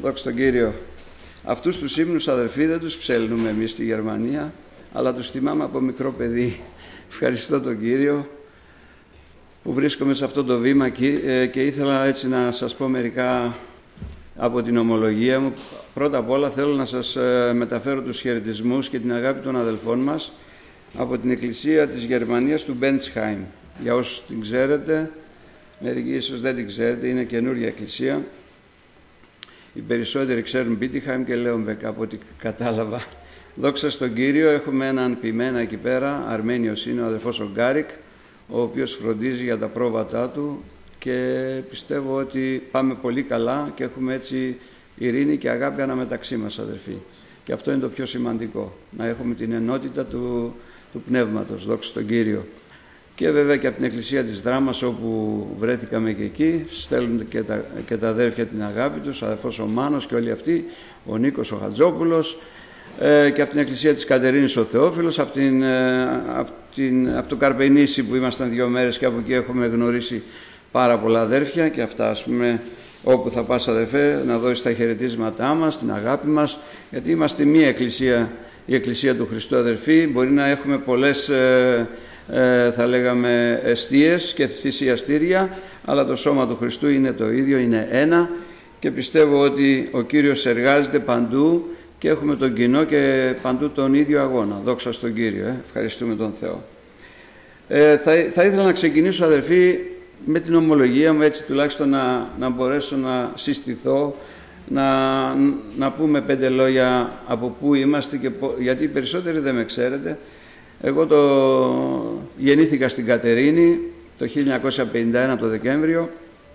Δόξα τον Κύριο. Αυτούς τους ύμνους, αδερφοί, δεν τους ψέλνουμε εμείς στη Γερμανία, αλλά τους θυμάμαι από μικρό παιδί. Ευχαριστώ τον Κύριο που βρίσκομαι σε αυτό το βήμα και ήθελα έτσι να σας πω μερικά από την ομολογία μου. Πρώτα απ' όλα θέλω να σας μεταφέρω τους χαιρετισμούς και την αγάπη των αδελφών μας από την Εκκλησία της Γερμανίας του Μπέντσχαϊμ. Για όσους την ξέρετε, μερικοί ίσως δεν την ξέρετε, είναι καινούργια εκκλησία. Οι περισσότεροι ξέρουν Μπίτιχαϊμ και Λέονμπεκ, από ό,τι κατάλαβα. Δόξα στον Κύριο, έχουμε έναν ποιημένα εκεί πέρα, Αρμένιος είναι ο αδερφός ο Γκάρικ, ο οποίος φροντίζει για τα πρόβατά του και πιστεύω ότι πάμε πολύ καλά και έχουμε έτσι ειρήνη και αγάπη αναμεταξύ μας, αδερφοί. Και αυτό είναι το πιο σημαντικό, να έχουμε την ενότητα του Πνεύματος, δόξα στον Κύριο. Και βέβαια και από την Εκκλησία της Δράμας, όπου βρέθηκαμε και εκεί, στέλνουν και τα αδέρφια την αγάπη τους, ο αδερφός ο Μάνος και όλοι αυτοί, ο Νίκος ο Χατζόπουλος, και από την Εκκλησία της Κατερίνης ο Θεόφιλος, από το Καρπενήσι που ήμασταν 2 μέρες και από εκεί έχουμε γνωρίσει πάρα πολλά αδέρφια και αυτά, ας πούμε, όπου θα πας αδερφέ, να δώσεις τα χαιρετίσματά μας, την αγάπη μας, γιατί είμαστε μία εκκλησία, η Εκκλησία του Χριστού, αδερφοί. Μπορεί να έχουμε πολλές θα λέγαμε εστίες και θυσιαστήρια, αλλά το σώμα του Χριστού είναι το ίδιο, είναι ένα, και πιστεύω ότι ο Κύριος εργάζεται παντού και έχουμε τον κοινό και παντού τον ίδιο αγώνα. Δόξα στον Κύριο, ευχαριστούμε τον Θεό. Θα ήθελα να ξεκινήσω, αδερφοί, με την ομολογία μου, έτσι τουλάχιστον να μπορέσω να συστηθώ, να πούμε 5 λόγια από πού είμαστε, γιατί οι περισσότεροι δεν με ξέρετε. Εγώ γεννήθηκα στην Κατερίνη το 1951 το Δεκέμβριο.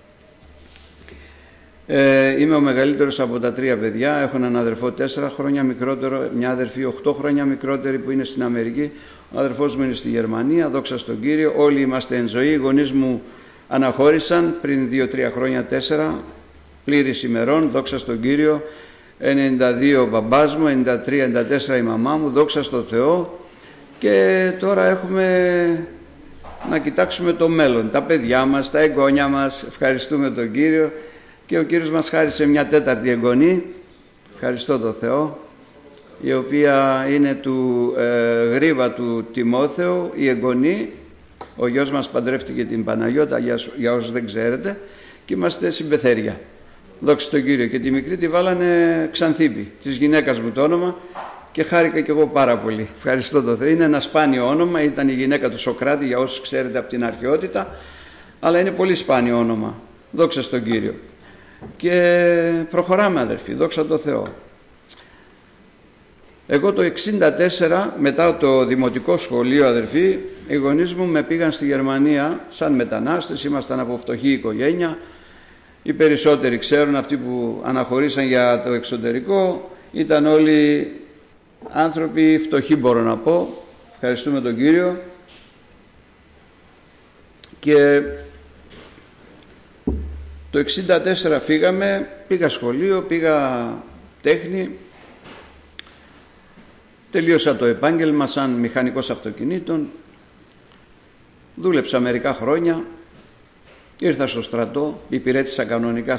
Είμαι ο μεγαλύτερος από τα 3 παιδιά. Έχω έναν αδερφό 4 χρόνια μικρότερο, μια αδερφή 8 χρόνια μικρότερη που είναι στην Αμερική. Ο αδερφός μου είναι στη Γερμανία, δόξα στον Κύριο. Όλοι είμαστε εν ζωή. Οι γονείς μου αναχώρησαν πριν 2-3 χρόνια, 4 πλήρης ημερών, δόξα στον Κύριο. 92 ο μπαμπάς μου, 93-94 η μαμά μου, δόξα στον Θεό. Και τώρα έχουμε να κοιτάξουμε το μέλλον, τα παιδιά μας, τα εγγόνια μας. Ευχαριστούμε τον Κύριο και ο Κύριος μας χάρισε μια 4η εγγονή, ευχαριστώ τον Θεό, η οποία είναι του γρίβα του Τιμόθεου, η εγγονή. Ο γιος μας παντρεύτηκε την Παναγιώτα, για όσους δεν ξέρετε, και είμαστε συμπεθέρια. Δόξα τον Κύριο. Και τη μικρή τη βάλανε Ξανθίπη, της γυναίκας μου το όνομα, και χάρηκα κι εγώ πάρα πολύ. Ευχαριστώ τον Θεό. Είναι ένα σπάνιο όνομα, ήταν η γυναίκα του Σοκράτη, για όσους ξέρετε από την αρχαιότητα, αλλά είναι πολύ σπάνιο όνομα. Δόξα στον Κύριο. Και προχωράμε, αδερφοί, δόξα τον Θεό. Εγώ το 1964, μετά το δημοτικό σχολείο, αδερφοί, οι γονείς μου με πήγαν στη Γερμανία σαν μετανάστες, ήμασταν από φτωχή οικογένεια. Οι περισσότεροι ξέρουν, αυτοί που αναχωρήσαν για το εξωτερικό, ήταν όλοι άνθρωποι φτωχοί, μπορώ να πω. Ευχαριστούμε τον Κύριο. Και το 1964 φύγαμε, πήγα σχολείο, πήγα τέχνη, τελείωσα το επάγγελμα σαν μηχανικός αυτοκινήτων, δούλεψα μερικά χρόνια, ήρθα στο στρατό, υπηρέτησα κανονικά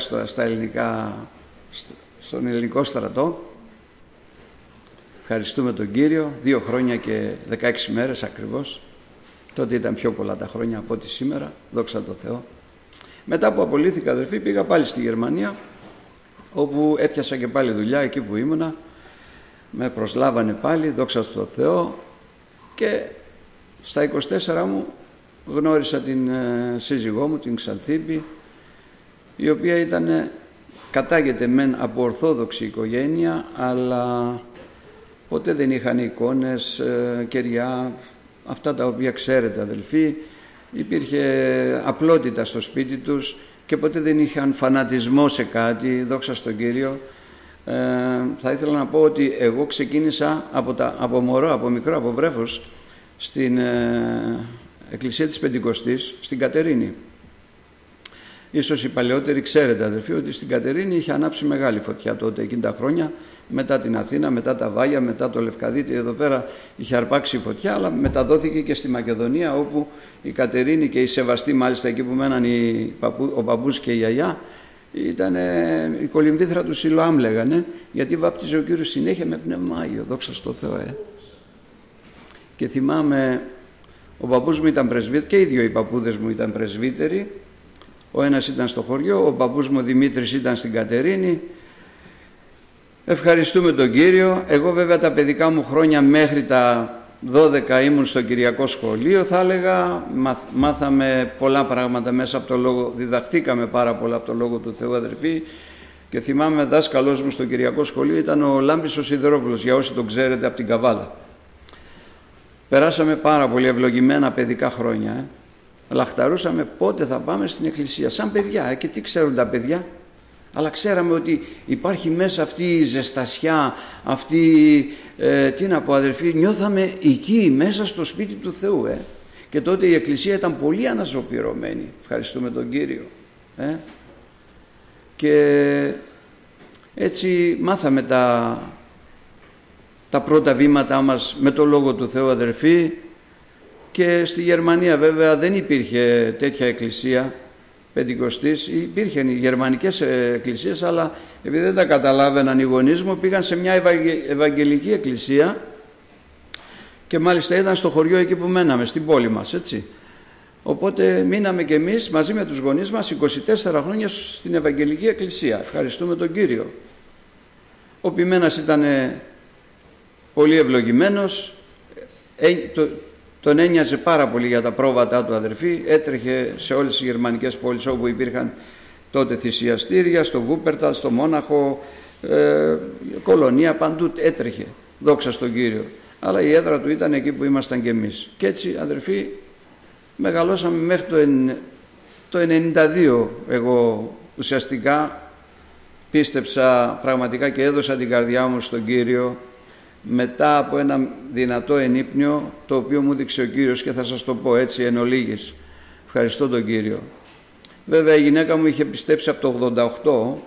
στον ελληνικό στρατό. Ευχαριστούμε τον Κύριο, 2 χρόνια και 16 μέρες ακριβώς. Τότε ήταν πιο πολλά τα χρόνια από ό,τι σήμερα, δόξα τω Θεώ. Μετά που απολύθηκα, αδερφοί, πήγα πάλι στη Γερμανία, όπου έπιασα και πάλι δουλειά εκεί που ήμουνα. Με προσλάβανε πάλι, δόξα τω Θεώ, και στα 24 μου γνώρισα την σύζυγό μου, την Ξανθίπη, η οποία κατάγεται μεν από ορθόδοξη οικογένεια, αλλά ποτέ δεν είχαν εικόνες, κεριά, αυτά τα οποία ξέρετε, αδελφοί. Υπήρχε απλότητα στο σπίτι τους και ποτέ δεν είχαν φανατισμό σε κάτι, δόξα στον Κύριο. Θα ήθελα να πω ότι εγώ ξεκίνησα από μωρό, από μικρό, από βρέφος, στην Εκκλησία της Πεντηκοστής, στην Κατερίνη. Ίσως οι παλαιότεροι ξέρετε, αδελφοί, ότι στην Κατερίνη είχε ανάψει μεγάλη φωτιά τότε, εκείνη τα χρόνια, μετά την Αθήνα, μετά τα Βάγια, μετά το Λευκαδίτη. Εδώ πέρα είχε αρπάξει φωτιά, αλλά μεταδόθηκε και στη Μακεδονία, όπου η Κατερίνη και οι σεβαστοί, μάλιστα εκεί που μέναν ο παππούς και η γιαγιά, ήταν η κολυμβήθρα του Σιλοάμ λέγανε, γιατί βάπτιζε ο Κύριος συνέχεια με Πνεύμα Άγιο, δόξα στο Θεό. Και θυμάμαι, ο παππούς μου ήταν πρεσβύτερος, και οι δύο οι παππούδες μου ήταν πρεσβύτεροι. Ο ένας ήταν στο χωριό, ο παππούς μου Δημήτρης ήταν στην Κατερίνη. Ευχαριστούμε τον Κύριο. Εγώ βέβαια τα παιδικά μου χρόνια μέχρι τα 12 ήμουν στο Κυριακό Σχολείο, θα έλεγα. Μάθαμε πολλά πράγματα μέσα από το Λόγο, διδαχτήκαμε πάρα πολλά από το Λόγο του Θεού, αδερφοί. Και θυμάμαι, δάσκαλός μου στο Κυριακό Σχολείο ήταν ο Λάμπης ο Σιδερόπουλος, για όσοι τον ξέρετε, από την Καβάλα. Περάσαμε πάρα πολύ ευλογημένα παιδικά χρόνια. Λαχταρούσαμε πότε θα πάμε στην εκκλησία, σαν παιδιά. Και τι ξέρουν τα παιδιά? Αλλά ξέραμε ότι υπάρχει μέσα αυτή η ζεστασιά, αυτή, τι να πω αδερφοί, νιώθαμε εκεί μέσα στο σπίτι του Θεού. Και τότε η εκκλησία ήταν πολύ αναζωπυρωμένη. Ευχαριστούμε τον Κύριο. Και έτσι μάθαμε τα πρώτα βήματά μας με το Λόγο του Θεού, αδερφοί. Και στη Γερμανία βέβαια δεν υπήρχε τέτοια εκκλησία πεντηκοστής. Υπήρχαν οι γερμανικές εκκλησίες, αλλά επειδή δεν τα καταλάβαιναν οι γονείς μου, πήγαν σε μια ευαγγελική εκκλησία και μάλιστα ήταν στο χωριό εκεί που μέναμε, στην πόλη μας, έτσι. Οπότε μείναμε και εμείς μαζί με τους γονείς μας 24 χρόνια στην Ευαγγελική Εκκλησία. Ευχαριστούμε τον Κύριο. Ο ποιμένας ήταν πολύ ευλογημένος, τον ένοιαζε πάρα πολύ για τα πρόβατά του, αδερφοί. Έτρεχε σε όλες τις γερμανικές πόλεις όπου υπήρχαν τότε θυσιαστήρια, στο Βούπερταλ, στο Μόναχο, κολονία, παντού έτρεχε, δόξα στον Κύριο. Αλλά η έδρα του ήταν εκεί που ήμασταν κι εμείς. Και έτσι, αδερφοί, μεγαλώσαμε μέχρι το 92. Εγώ ουσιαστικά πίστεψα πραγματικά και έδωσα την καρδιά μου στον Κύριο μετά από ένα δυνατό ενύπνιο, το οποίο μου δείξε ο Κύριος, και θα σας το πω έτσι εν ολίγης. Ευχαριστώ τον Κύριο. Βέβαια η γυναίκα μου είχε πιστέψει από το 88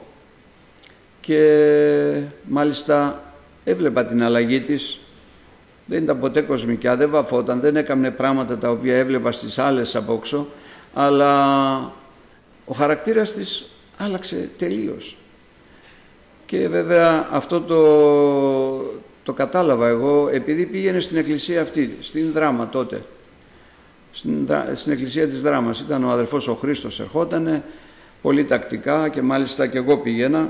και μάλιστα έβλεπα την αλλαγή της. Δεν ήταν ποτέ κοσμικιά, δεν βαφόταν, δεν έκαμνε πράγματα τα οποία έβλεπα στις άλλες απόξω, αλλά ο χαρακτήρας της άλλαξε τελείως. Και βέβαια αυτό το κατάλαβα εγώ επειδή πήγαινε στην εκκλησία αυτή, στην Δράμα τότε. Στην εκκλησία της Δράμας ήταν ο αδερφός ο Χρήστος, ερχότανε πολύ τακτικά και μάλιστα και εγώ πήγαινα.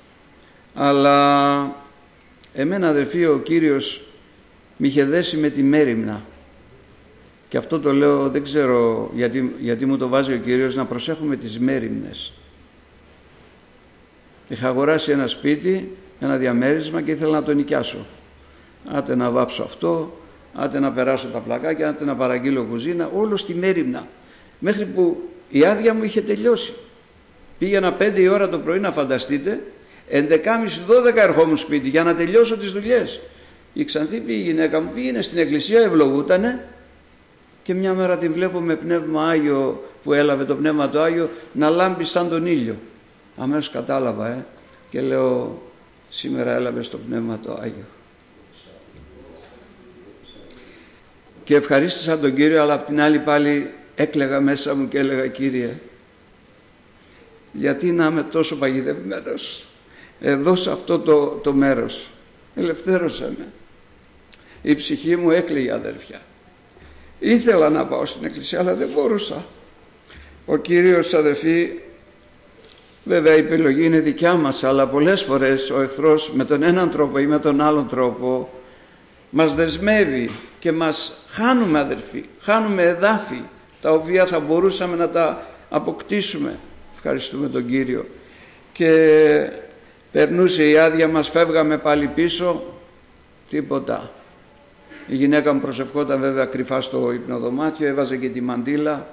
Αλλά εμένα, αδερφοί, ο Κύριος μ' είχε δέσει με τη μέριμνα. Και αυτό το λέω, δεν ξέρω γιατί μου το βάζει ο Κύριος, να προσέχουμε τις μέριμνες. Είχα αγοράσει ένα σπίτι, ένα διαμέρισμα και ήθελα να το νοικιάσω. Άτε να βάψω αυτό, άτε να περάσω τα πλακάκια, άτε να παραγγείλω κουζίνα, όλο στη μέριμνα. Μέχρι που η άδεια μου είχε τελειώσει. Πήγαινα 5 η ώρα το πρωί, να φανταστείτε, 11.30-12 ερχόμουν σπίτι για να τελειώσω τις δουλειές. Η Ξανθή η γυναίκα μου πήγαινε στην εκκλησία, ευλογούτανε, και μια μέρα την βλέπω με Πνεύμα Άγιο, που έλαβε το Πνεύμα το Άγιο, να λάμπει σαν τον ήλιο. Αμέσως κατάλαβα και λέω, σήμερα έλαβε το Πνεύμα το Άγιο. Και ευχαρίστησα τον Κύριο, αλλά απ' την άλλη πάλι έκλαιγα μέσα μου και έλεγα, Κύριε, γιατί να είμαι τόσο παγιδευμένος εδώ σε αυτό το μέρος? Ελευθέρωσέ με. Η ψυχή μου έκλαιγε, αδέρφια. Ήθελα να πάω στην εκκλησία, αλλά δεν μπορούσα. Ο Κύριος, αδερφοί, βέβαια η επιλογή είναι δικιά μας, αλλά πολλές φορές ο εχθρός με τον έναν τρόπο ή με τον άλλον τρόπο μας δεσμεύει και μας χάνουμε, αδερφοί, χάνουμε εδάφη τα οποία θα μπορούσαμε να τα αποκτήσουμε. Ευχαριστούμε τον Κύριο. Και περνούσε η άδεια μας, φεύγαμε πάλι πίσω, τίποτα. Η γυναίκα μου προσευχόταν βέβαια κρυφά στο υπνοδωμάτιο, έβαζε και τη μαντήλα.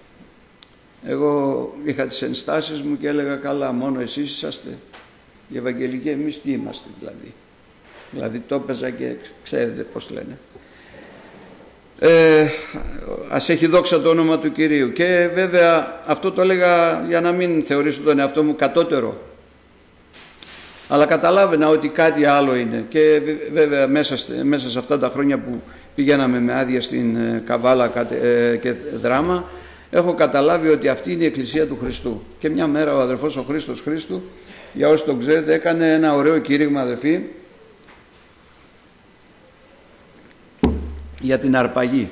Εγώ είχα τις ενστάσεις μου και έλεγα, καλά, μόνο εσείς είσαστε οι Ευαγγελικοί, εμείς τι είμαστε δηλαδή? Δηλαδή το έπαιζα και ξέρετε πώς λένε. Ας έχει δόξα το όνομα του Κυρίου. Και βέβαια αυτό το έλεγα για να μην θεωρήσω τον εαυτό μου κατώτερο, αλλά καταλάβαινα ότι κάτι άλλο είναι. Και βέβαια μέσα σε αυτά τα χρόνια που πηγαίναμε με άδεια στην Καβάλα και Δράμα, έχω καταλάβει ότι αυτή είναι η Εκκλησία του Χριστού. Και μια μέρα ο αδερφός ο Χρήστος Χρήστου, για όσοι τον ξέρετε, έκανε ένα ωραίο κήρυγμα, αδερφοί, για την αρπαγή.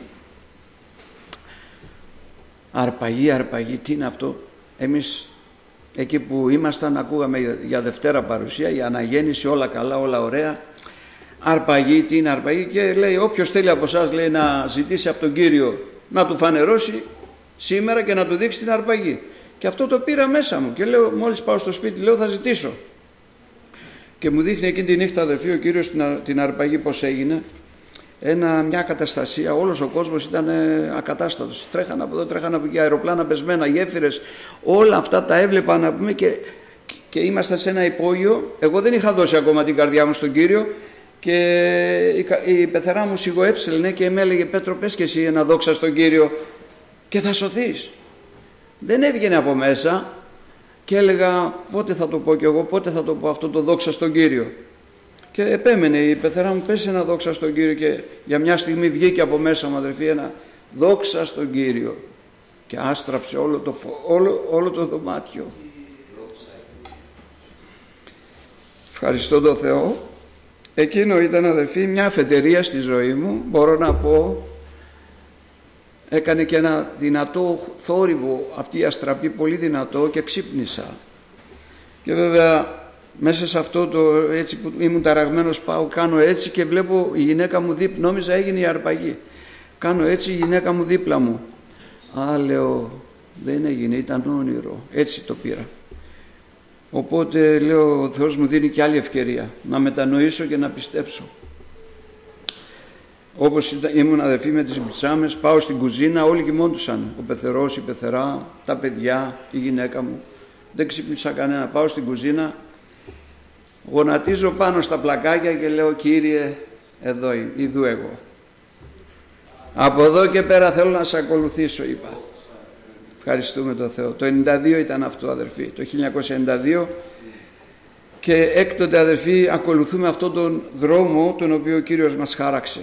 Αρπαγή, τι είναι αυτό? Εμείς εκεί που ήμασταν ακούγαμε για Δευτέρα παρουσία, για αναγέννηση, όλα καλά, όλα ωραία. Αρπαγή, τι είναι αρπαγή? Και λέει όποιος θέλει από εσάς, λέει, να ζητήσει από τον Κύριο να του φανερώσει σήμερα και να του δείξει την αρπαγή. Και αυτό το πήρα μέσα μου και λέω, μόλις πάω στο σπίτι, λέω θα ζητήσω. Και μου δείχνει εκείνη τη νύχτα, αδερφοί, ο Κύριος την αρπαγή πώς έγινε. Μια καταστασία, όλος ο κόσμος ήταν ακατάστατος. Τρέχανε από εδώ, τρέχανε από εκεί, αεροπλάνα πεσμένα, γέφυρες, όλα αυτά τα έβλεπα, να πούμε, και ήμασταν σε ένα υπόγειο. Εγώ δεν είχα δώσει ακόμα την καρδιά μου στον Κύριο και η πεθερά μου σιγοέψελνε και με έλεγε, Πέτρο, πες και εσύ ένα δόξα στον Κύριο και θα σωθείς. Δεν έβγαινε από μέσα και έλεγα πότε θα το πω κι εγώ, πότε θα το πω αυτό το δόξα στον Κύριο. Και επέμενε η πεθερά μου, πες ένα δόξα στον Κύριο, και για μια στιγμή βγήκε από μέσα μου, αδερφοί, ένα δόξα στον Κύριο και άστραψε όλο το δωμάτιο. Ευχαριστώ τον Θεό. Εκείνο ήταν, αδερφοί, μια αφετηρία στη ζωή μου, μπορώ να πω. Έκανε και ένα δυνατό θόρυβο αυτή η αστραπή, πολύ δυνατό, και ξύπνησα. Και βέβαια μέσα σε αυτό το έτσι που ήμουν ταραγμένος, πάω, κάνω έτσι και βλέπω η γυναίκα μου δίπλα, νόμιζα έγινε η αρπαγή. Κάνω έτσι, η γυναίκα μου δίπλα μου. Λέω, δεν έγινε, ήταν όνειρο. Έτσι το πήρα. Οπότε λέω, ο Θεός μου δίνει και άλλη ευκαιρία να μετανοήσω και να πιστέψω. Όπως ήμουν, αδερφοί, με τις μπιτσάμες, πάω στην κουζίνα, όλοι κοιμόντουσαν. Ο πεθερός, η πεθερά, τα παιδιά, η γυναίκα μου. Δεν ξύπνησα κανένα. Πάω στην κουζίνα, γονατίζω πάνω στα πλακάκια και λέω, Κύριε, εδώ είμαι, ειδού εγώ. Από εδώ και πέρα θέλω να σε ακολουθήσω, είπα. Ευχαριστούμε τον Θεό. Το 92 ήταν αυτό, αδερφοί, το 1992, και έκτοτε, αδερφοί, ακολουθούμε αυτόν τον δρόμο τον οποίο ο Κύριος μας χάραξε.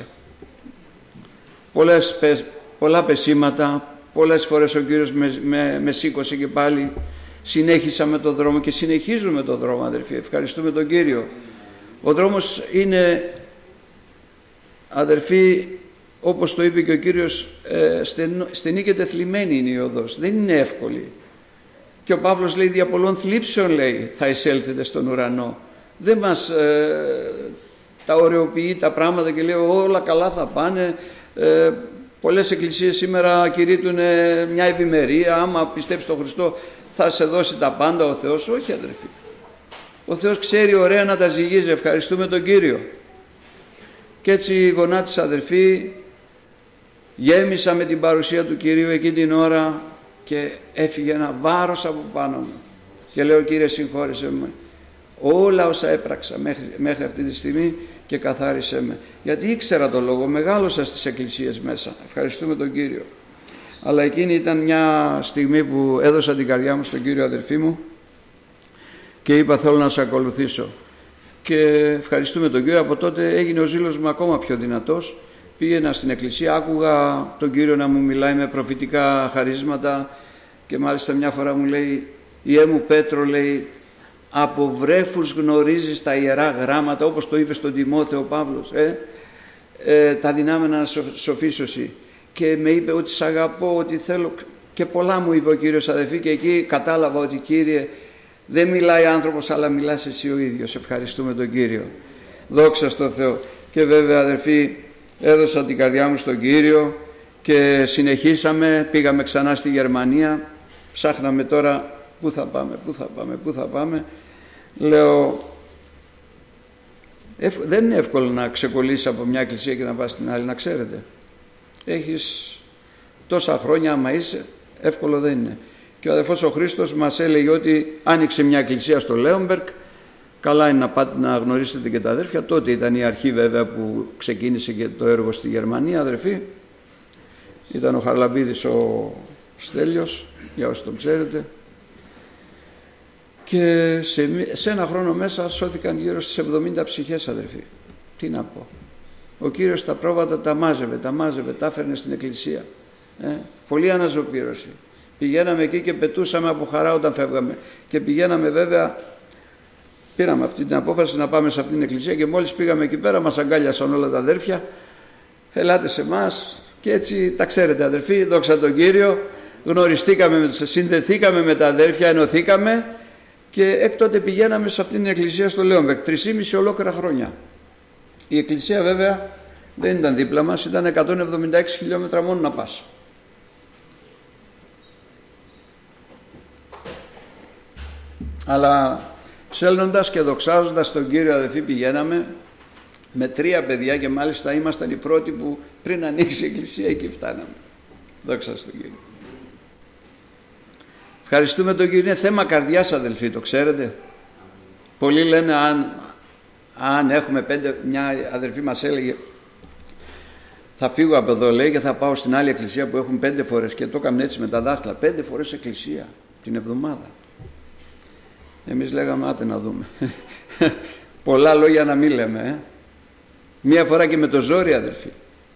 Πολλά πεσήματα, πολλές φορές ο Κύριος με σήκωσε και πάλι συνέχισα με τον δρόμο και συνεχίζουμε τον δρόμο, αδερφοί. Ευχαριστούμε τον Κύριο. Ο δρόμος είναι, αδερφοί, όπως το είπε και ο Κύριος, στενή και τεθλιμμένη είναι η οδός. Δεν είναι εύκολη. Και ο Παύλος λέει, δια πολλών θλίψεων, λέει, θα εισέλθετε στον ουρανό. Δεν μας τα ωρεοποιεί τα πράγματα και λέει όλα καλά θα πάνε. Πολλές εκκλησίες σήμερα κηρύττουν μια ευημερία, άμα πιστέψεις τον Χριστό θα σε δώσει τα πάντα ο Θεός. Όχι, αδερφοί. Ο Θεός ξέρει ωραία να τα ζυγίζει. Ευχαριστούμε τον Κύριο. Και έτσι γονάτισα, αδερφοί, γέμισα με την παρουσία του Κυρίου εκείνη την ώρα και έφυγε ένα βάρος από πάνω μου. Και λέω, Κύριε, συγχώρεσέ με όλα όσα έπραξα μέχρι αυτή τη στιγμή και καθάρισέ με. Γιατί ήξερα το λόγο, μεγάλωσα στις εκκλησίες μέσα. Ευχαριστούμε τον Κύριο. Αλλά εκείνη ήταν μια στιγμή που έδωσα την καρδιά μου στον Κύριο, αδερφοί μου, και είπα, θέλω να σε ακολουθήσω. Και ευχαριστούμε τον Κύριο. Από τότε έγινε ο ζήλος μου ακόμα πιο δυνατός. Πήγαινα στην εκκλησία, άκουγα τον Κύριο να μου μιλάει με προφητικά χαρίσματα, και μάλιστα μια φορά μου λέει, Ιε μου Πέτρο, λέει, από βρέφους γνωρίζεις τα Ιερά Γράμματα, όπως το είπε στον Τιμόθεο ο Παύλος, τα δυνάμενα να σοφίσωση. Και με είπε ότι σ' αγαπώ, ότι θέλω, και πολλά μου είπε ο Κύριος, αδερφοί, και εκεί κατάλαβα ότι, Κύριε, δεν μιλάει άνθρωπος, αλλά μιλάς εσύ ο ίδιος. Ευχαριστούμε τον Κύριο. Δόξα στον Θεό. Και βέβαια, αδερφοί, έδωσα την καρδιά μου στον Κύριο και συνεχίσαμε, πήγαμε ξανά στη Γερμανία, ψάχναμε τώρα πού θα πάμε. Λέω, δεν είναι εύκολο να ξεκολλήσεις από μια εκκλησία και να πας στην άλλη, να ξέρετε. Έχεις τόσα χρόνια, άμα είσαι, εύκολο δεν είναι. Και ο αδερφός ο Χρήστος μας έλεγε ότι άνοιξε μια εκκλησία στο Λέονμπεργκ, καλά είναι να πάτε να γνωρίσετε και τα αδέρφια. Τότε ήταν η αρχή βέβαια που ξεκίνησε και το έργο στη Γερμανία, αδερφοί. Ήταν ο Χαρλαμπίδης ο Στέλιος, για όσοι τον ξέρετε. Και σε ένα χρόνο μέσα σώθηκαν γύρω στις 70 ψυχές, αδερφοί. Τι να πω. Ο Κύριος τα πρόβατα τα μάζευε, τα έφερνε στην εκκλησία. Πολύ αναζωπήρωση. Πηγαίναμε εκεί και πετούσαμε από χαρά όταν φεύγαμε. Και πηγαίναμε βέβαια, πήραμε αυτή την απόφαση να πάμε σε αυτήν την εκκλησία και μόλις πήγαμε εκεί πέρα μας αγκάλιασαν όλα τα αδέρφια. Ελάτε σε εμάς και έτσι τα ξέρετε αδερφοί, δόξα τον Κύριο, γνωριστήκαμε, συνδεθήκαμε με τα αδέρφια, ενωθήκαμε και εκ τότε πηγαίναμε σε αυτήν την εκκλησία στο Λέονμπεκ 3,5 ολόκληρα χρόνια. Η εκκλησία βέβαια δεν ήταν δίπλα μας, ήταν 176 χιλιόμετρα μόνο να πας. Αλλά ψέλνοντας και δοξάζοντας τον Κύριο αδελφοί πηγαίναμε με 3 παιδιά και μάλιστα ήμασταν οι πρώτοι που πριν ανοίξει η εκκλησία εκεί φτάναμε. Δόξα στον Κύριο. Ευχαριστούμε τον Κύριο. Είναι θέμα καρδιάς αδελφοί, το ξέρετε. Πολλοί λένε αν έχουμε 5, μια αδελφή μας έλεγε θα φύγω από εδώ λέει και θα πάω στην άλλη εκκλησία που έχουν 5 φορές και το έκαμε έτσι με τα δάχτυλα. 5 φορές εκκλησία την εβδομάδα. Εμείς λέγαμε άτε να δούμε. Πολλά λόγια να μην λέμε. Μία φορά και με το ζόρι αδελφοί.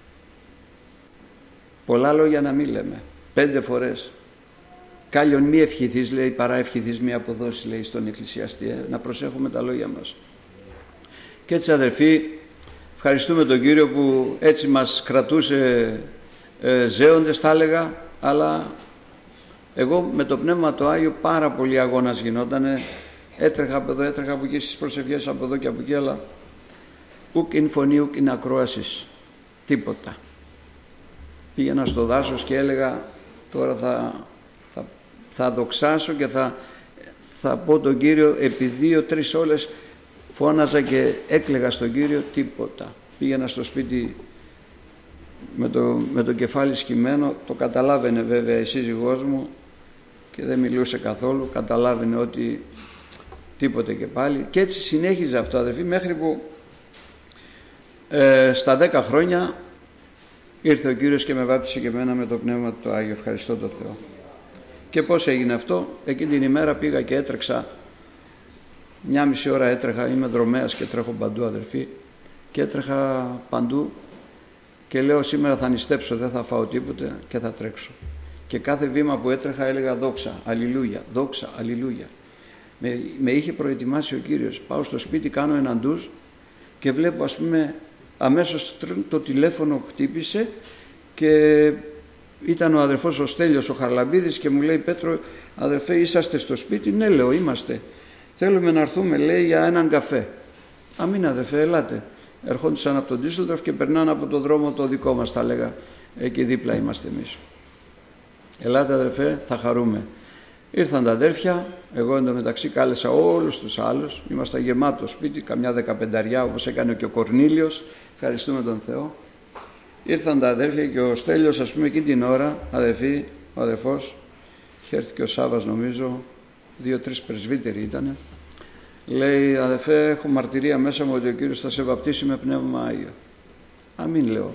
Πολλά λόγια να μην λέμε. 5 φορές. Κάλλιον μη ευχηθείς λέει παρά ευχηθείς μη αποδόσεις λέει στον εκκλησιαστή. Να προσέχουμε τα λόγια μας. Και έτσι αδελφοί ευχαριστούμε τον Κύριο που έτσι μας κρατούσε ζέοντες θα έλεγα, αλλά εγώ με το Πνεύμα το Άγιο πάρα πολύ αγώνας γινότανε. Έτρεχα από εδώ, έτρεχα από εκεί στις προσευχές από εδώ και από εκεί, αλλά ουκ ειν φωνή, ουκ ειν ακρόασης. Τίποτα. Πήγαινα στο δάσος και έλεγα τώρα θα δοξάσω και θα πω τον Κύριο επί 2-3 ώρες φώναζα και έκλαιγα στον Κύριο, τίποτα. Πήγαινα στο σπίτι με το κεφάλι σκυμμένο, το καταλάβαινε βέβαια η σύζυγός μου και δεν μιλούσε καθόλου, καταλάβαινε ότι τίποτε και πάλι και έτσι συνέχιζε αυτό αδελφοί μέχρι που στα 10 χρόνια ήρθε ο Κύριος και με βάπτισε και εμένα με το Πνεύμα του Άγιο. Ευχαριστώ τον Θεό. Και πώς έγινε αυτό? Εκείνη την ημέρα πήγα και έτρεξα 1,5 ώρα έτρεχα, είμαι δρομέας και τρέχω παντού αδελφοί και έτρεχα παντού και λέω σήμερα θα νηστέψω, δεν θα φάω τίποτε και θα τρέξω και κάθε βήμα που έτρεχα έλεγα δόξα, αλληλούια, δόξα, αλληλούια. Με είχε προετοιμάσει ο Κύριος. Πάω στο σπίτι, κάνω έναν ντουζ και βλέπω ας πούμε αμέσως το τηλέφωνο χτύπησε και ήταν ο αδερφός ο Στέλιος ο Χαρλαμπίδης και μου λέει Πέτρο αδερφέ είσαστε στο σπίτι? Ναι λέω είμαστε. Θέλουμε να έρθουμε λέει για έναν καφέ. Αμήν αδερφέ ελάτε. Ερχόντουσαν από τον Ντίσσελντορφ και περνάνε από το δρόμο το δικό μας τα λέγα. Εκεί δίπλα είμαστε εμείς. Ελάτε αδερφέ θα χαρούμε. Ήρθαν τα αδέρφια, εγώ εντωμεταξύ κάλεσα όλους τους άλλους, ήμασταν γεμάτο σπίτι, καμιά 15 όπως έκανε και ο Κορνήλιος, ευχαριστούμε τον Θεό. Ήρθαν τα αδέρφια και ο Στέλιος ας πούμε εκείνη την ώρα, αδερφοί, ο αδερφός, είχε έρθει και ο Σάββας νομίζω, 2-3 πρεσβύτεροι ήτανε, λέει αδερφέ έχω μαρτυρία μέσα μου ότι ο Κύριος θα σε βαπτίσει με Πνεύμα Άγιο. Αμήν λέω.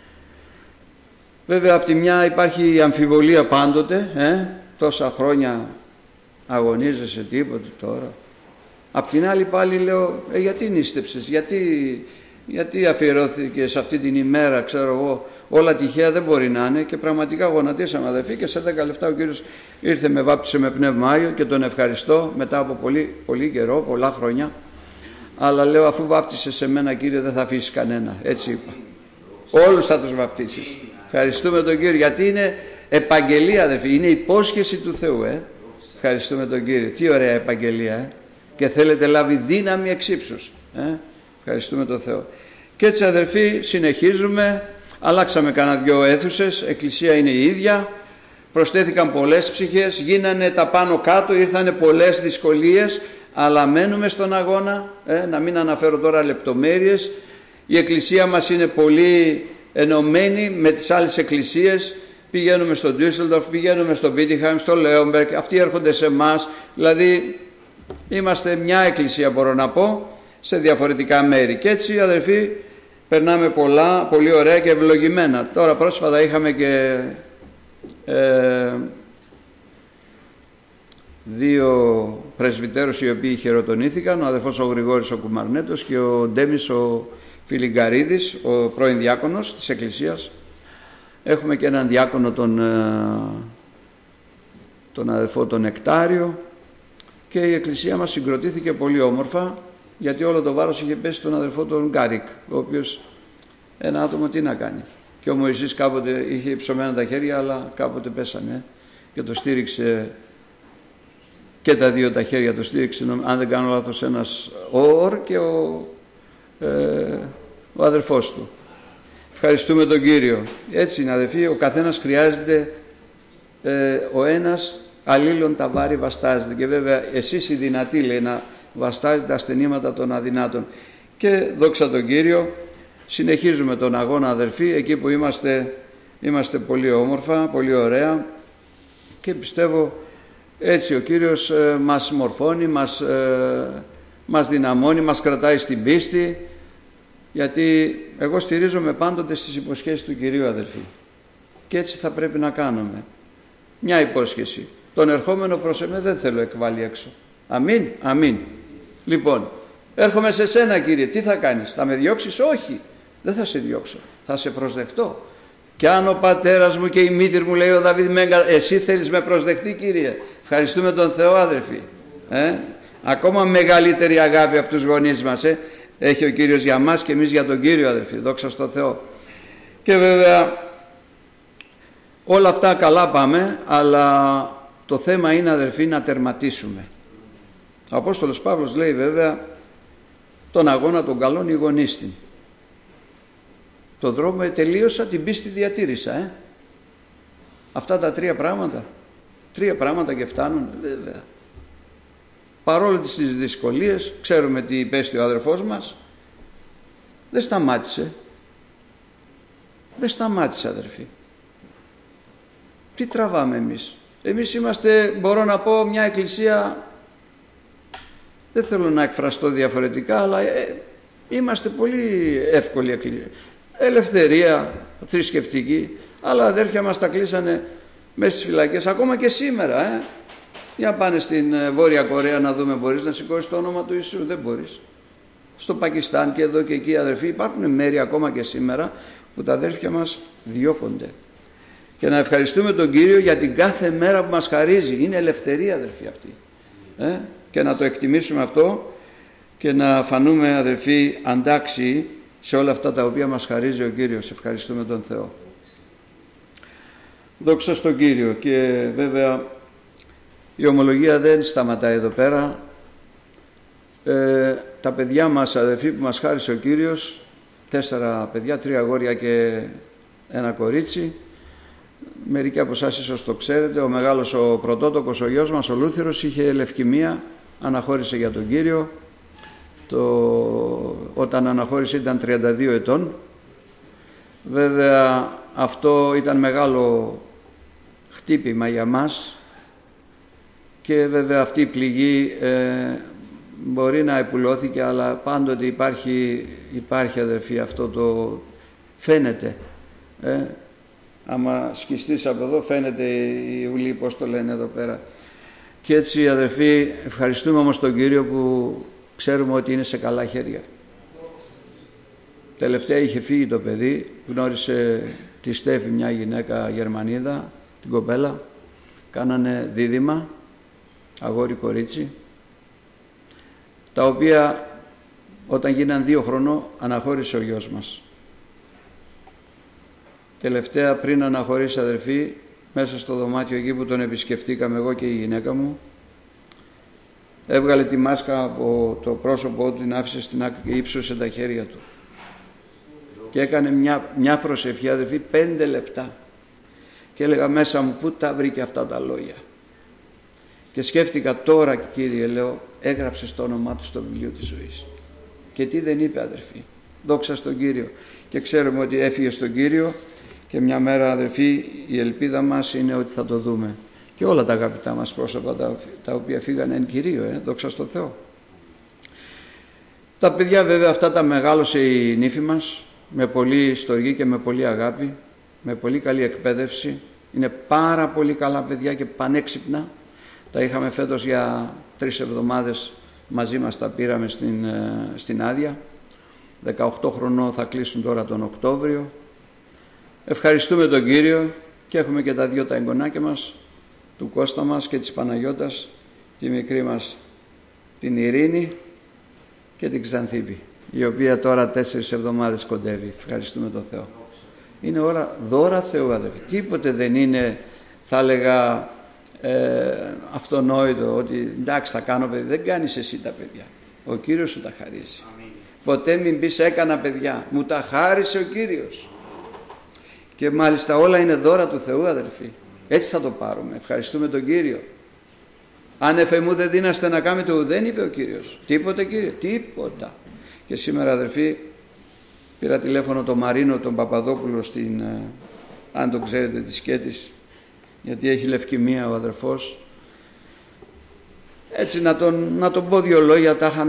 Βέβαια από τη μια υπάρχει η αμφιβολία πάντοτε, τόσα χρόνια αγωνίζεσαι τίποτε τώρα. Απ' την άλλη πάλι λέω γιατί νήστεψες, γιατί αφιερώθηκες σε αυτή την ημέρα, ξέρω εγώ, όλα τυχαία δεν μπορεί να είναι και πραγματικά γονατίσαμε αδελφοί και σε 10 λεπτά ο Κύριος ήρθε με βάπτισε με Πνεύμα Άγιο και τον ευχαριστώ μετά από πολύ, πολύ καιρό, πολλά χρόνια, αλλά λέω αφού βάπτισες σε μένα Κύριε δεν θα αφήσεις κανένα, έτσι είπα, όλους θα τους βαπτίσεις. Ευχαριστούμε τον Κύριο γιατί είναι επαγγελία αδελφοί, είναι υπόσχεση του Θεού. Ευχαριστούμε τον Κύριο. Τι ωραία επαγγελία. Και θέλετε λάβει δύναμη εξ ύψους. Ευχαριστούμε τον Θεό. Και έτσι αδελφοί συνεχίζουμε. Αλλάξαμε κανένα 2 αίθουσες. Εκκλησία είναι η ίδια. Προσθέθηκαν πολλές ψυχές. Γίνανε τα πάνω κάτω. Ήρθανε πολλές δυσκολίες. Αλλά μένουμε στον αγώνα. Να μην αναφέρω τώρα λεπτομέρειες. Η εκκλησία μας είναι πολύ ενωμένη με τις άλλες εκκλησίες. Πηγαίνουμε στο Ντίσσελντορφ, πηγαίνουμε στο Μπίτιχαμ, στο Λέονμπεργκ, αυτοί έρχονται σε εμάς. Δηλαδή είμαστε μια εκκλησία μπορώ να πω σε διαφορετικά μέρη. Και έτσι αδελφοί περνάμε πολύ ωραία και ευλογημένα. Τώρα πρόσφατα είχαμε και 2 πρεσβυτέρους οι οποίοι χειροτονήθηκαν, ο αδελφός ο Γρηγόρης ο Κουμαρνέτος και ο Ντέμις ο Φιλιγκαρίδης, ο πρώην διάκονος της εκκλησίας. Έχουμε και έναν διάκονο τον αδελφό τον Νεκτάριο, και η εκκλησία μας συγκροτήθηκε πολύ όμορφα, γιατί όλο το βάρος είχε πέσει στον αδελφό τον Γκάρικ, ο οποίος ένα άτομο τι να κάνει. Και ο Μωυσής κάποτε είχε υψωμένα τα χέρια, αλλά κάποτε πέσανε και το στήριξε και τα δύο τα χέρια, το στήριξε, αν δεν κάνω λάθος, ένας Ορ και ο αδελφός του. Ευχαριστούμε τον Κύριο. Έτσι είναι, αδελφοί, ο καθένας χρειάζεται, ο ένας αλλήλων τα βάρη βαστάζεται, και βέβαια εσείς οι δυνατοί, λέει, να βαστάζετε τα ασθενήματα των αδυνάτων. Και δόξα τον Κύριο, συνεχίζουμε τον αγώνα, αδελφοί, εκεί που είμαστε πολύ όμορφα, πολύ ωραία, και πιστεύω έτσι ο Κύριος μας μορφώνει, μας δυναμώνει, μας κρατάει στην πίστη, γιατί εγώ στηρίζομαι πάντοτε στις υποσχέσεις του Κυρίου, αδελφοί, και έτσι θα πρέπει να κάνουμε. Μια υπόσχεση: τον ερχόμενο προς εμέ δεν θέλω εκβάλει έξω. Αμήν, αμήν. Λοιπόν, έρχομαι σε σένα, Κύριε, τι θα κάνεις? Θα με διώξεις? Όχι, δεν θα σε διώξω, θα σε προσδεχτώ. Και αν ο πατέρας μου και η μήτηρ μου, λέει ο Δαβίδ, εσύ θέλεις με προσδεχτεί, Κύριε? Ευχαριστούμε τον Θεό, αδελφοί. Ακόμα μεγαλύτερη αγάπη από τους γονείς μας έχει ο Κύριος για μας και εμείς για τον Κύριο, αδελφοί. Δόξα στον Θεό. Και βέβαια όλα αυτά καλά πάμε, αλλά το θέμα είναι, αδελφοί, να τερματίσουμε. Ο Απόστολος Παύλος λέει βέβαια, τον αγώνα των καλών ηγονίστην. Το δρόμο τελείωσα, την πίστη διατήρησα. Αυτά τα τρία πράγματα και φτάνουν, βέβαια. Παρόλο τις δυσκολίες, ξέρουμε τι υπέστη ο αδερφός μας, δεν σταμάτησε. Δεν σταμάτησε, αδερφοί. Τι τραβάμε εμείς? Εμείς είμαστε, μπορώ να πω, μια εκκλησία, δεν θέλω να εκφραστώ διαφορετικά, αλλά είμαστε πολύ εύκολη εκκλησία. Ελευθερία θρησκευτική, αλλά αδέρφια μας τα κλείσανε μέσα στις φυλακές, ακόμα και σήμερα. Για πάνε στην Βόρεια Κορέα να δούμε, μπορείς να σηκώσεις το όνομα του Ιησού? Δεν μπορείς. Στο Πακιστάν και εδώ και εκεί, αδερφοί, υπάρχουν μέρη ακόμα και σήμερα που τα αδέρφια μας διώκονται. Και να ευχαριστούμε τον Κύριο για την κάθε μέρα που μας χαρίζει. Είναι ελευθερία, αδερφοί, αυτή. Και να το εκτιμήσουμε αυτό και να φανούμε, αδερφοί, αντάξιοι σε όλα αυτά τα οποία μας χαρίζει ο Κύριος. Ευχαριστούμε τον Θεό. Δόξα στον Κύριο. Και βέβαια η ομολογία δεν σταματάει εδώ πέρα. Τα παιδιά μας, αδερφοί, που μας χάρισε ο Κύριος, 4 παιδιά, 3 αγόρια και 1 κορίτσι. Μερικοί από εσάς ίσως το ξέρετε, ο μεγάλος, ο πρωτότοκος, ο γιος μας, ο Λούθυρος, είχε λευκημία, αναχώρησε για τον Κύριο. Όταν αναχώρησε ήταν 32 ετών. Βέβαια αυτό ήταν μεγάλο χτύπημα για μας, και βέβαια αυτή η πληγή μπορεί να επουλώθηκε, αλλά πάντοτε υπάρχει, αδερφοί, αυτό το φαίνεται. Άμα σκιστείς από εδώ φαίνεται η ουλή, πώς το λένε εδώ πέρα. Και έτσι, αδερφοί, ευχαριστούμε όμως τον Κύριο που ξέρουμε ότι είναι σε καλά χέρια. Τελευταία είχε φύγει το παιδί, γνώρισε τη Στέφη, μια γυναίκα Γερμανίδα, την κοπέλα, κάνανε δίδυμα, αγόρι κορίτσι, τα οποία όταν γίναν 2 χρονών αναχώρησε ο γιος μας. Τελευταία, πριν αναχωρήσει, αδερφοί, μέσα στο δωμάτιο εκεί που τον επισκεφτήκαμε εγώ και η γυναίκα μου, έβγαλε τη μάσκα από το πρόσωπό του, την άφησε στην άκρη και ύψωσε τα χέρια του και έκανε μια προσευχή, αδερφοί, 5 λεπτά, και έλεγα μέσα μου, πού τα βρήκε αυτά τα λόγια? Και σκέφτηκα, τώρα, Κύριε, λέω, έγραψε το όνομά του στο βιβλίο της ζωής. Και τι δεν είπε, αδερφοί? Δόξα στον Κύριο. Και ξέρουμε ότι έφυγε στον Κύριο, και μια μέρα, αδερφοί, η ελπίδα μας είναι ότι θα το δούμε. Και όλα τα αγαπητά μας πρόσωπα τα οποία φύγανε εν Κυρίω, δόξα στον Θεό. Τα παιδιά βέβαια αυτά τα μεγάλωσε η νύφη μας, με πολύ στοργή και με πολύ αγάπη, με πολύ καλή εκπαίδευση. Είναι πάρα πολύ καλά παιδιά και πανέξυπνα. Τα είχαμε φέτος για 3 εβδομάδες μαζί μας, τα πήραμε στην άδεια. 18 χρονών θα κλείσουν τώρα τον Οκτώβριο. ευχαριστούμε τον Κύριο και έχουμε και τα δυο τα εγγονάκια μας, του Κώστα μας και της Παναγιώτας, τη μικρή μας την Ειρήνη και την Ξανθίπη, η οποία τώρα 4 εβδομάδες κοντεύει. Ευχαριστούμε τον Θεό. Είναι ώρα δώρα Θεού, αδελφοί. Τίποτε δεν είναι, θα έλεγα, αυτονόητο ότι εντάξει θα κάνω παιδί. Δεν κάνεις εσύ τα παιδιά. Ο Κύριος σου τα χαρίζει. Ποτέ μην πεις έκανα παιδιά. Μου τα χάρισε ο Κύριος. Και μάλιστα όλα είναι δώρα του Θεού, αδελφοί. Έτσι θα το πάρουμε. Ευχαριστούμε τον Κύριο. Αν εφ' δεν δίναστε να κάνετε ουδέν, είπε ο Κύριος. Τίποτε, Κύριε, τίποτα. Και σήμερα, αδελφοί, πήρα τηλέφωνο τον Μαρίνο, τον Παπαδόπουλο, αν τον ξέρετε, της Σκέτης, γιατί έχει λευκαιμία ο αδερφός. Έτσι να τον πω 2 λόγια, τάχα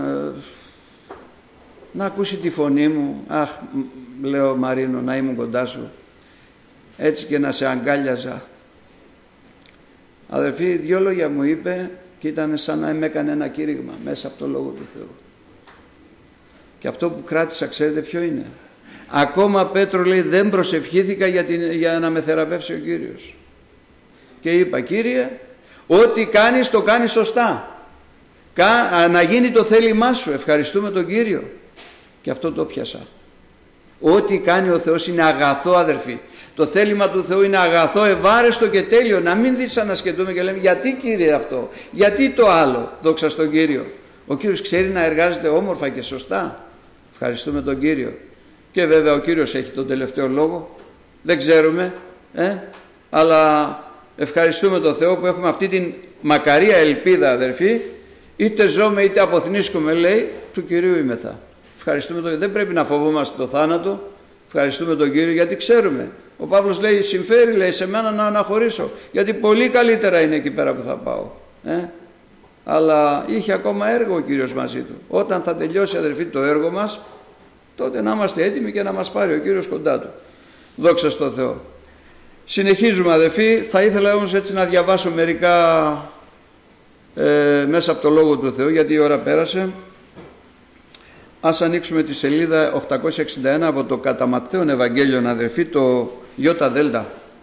να ακούσει τη φωνή μου. Αχ, λέω Μαρίνο, να ήμουν κοντά σου, έτσι και να σε αγκάλιαζα. Αδερφοί, 2 λόγια μου είπε και ήταν σαν να με έκανε ένα κήρυγμα μέσα από το Λόγο του Θεού. Και αυτό που κράτησα, ξέρετε ποιο είναι? Ακόμα, Πέτρο, λέει, δεν προσευχήθηκα για να με θεραπεύσει ο Κύριος. Και είπα, Κύριε, ό,τι κάνεις το κάνεις σωστά. Να γίνει το θέλημά σου. Ευχαριστούμε τον Κύριο. Και αυτό το πιάσα. Ό,τι κάνει ο Θεός είναι αγαθό, αδερφοί. Το θέλημα του Θεού είναι αγαθό, ευάρεστο και τέλειο. Να μην δυσανασκετούμε και λέμε γιατί, Κύριε, αυτό, γιατί το άλλο. Δόξα στον Κύριο. Ο Κύριος ξέρει να εργάζεται όμορφα και σωστά. Ευχαριστούμε τον Κύριο. Και βέβαια ο Κύριος έχει τον τελευταίο λόγο. Δεν ξέρουμε, αλλά ευχαριστούμε τον Θεό που έχουμε αυτή την μακαρία ελπίδα, αδερφοί. Είτε ζώμε είτε αποθνίσκουμε, λέει, του Κυρίου είμεθα. Ευχαριστούμε τον Κύριο. Δεν πρέπει να φοβόμαστε το θάνατο. Ευχαριστούμε τον Κύριο γιατί ξέρουμε. Ο Παύλος λέει, συμφέρει, λέει, σε μένα να αναχωρήσω, γιατί πολύ καλύτερα είναι εκεί πέρα που θα πάω. Αλλά είχε ακόμα έργο ο Κύριος μαζί του. Όταν θα τελειώσει, αδερφοί, το έργο μας, τότε να είμαστε έτοιμοι και να μας πάρει ο Κύριος κοντά του. Δόξα στον Θεό. Συνεχίζουμε, αδερφοί. Θα ήθελα όμως έτσι να διαβάσω μερικά μέσα από το Λόγο του Θεού, γιατί η ώρα πέρασε. Ας ανοίξουμε τη σελίδα 861 από το κατά Ματθαίον Ευαγγέλιο, αδερφοί, το ΙΔ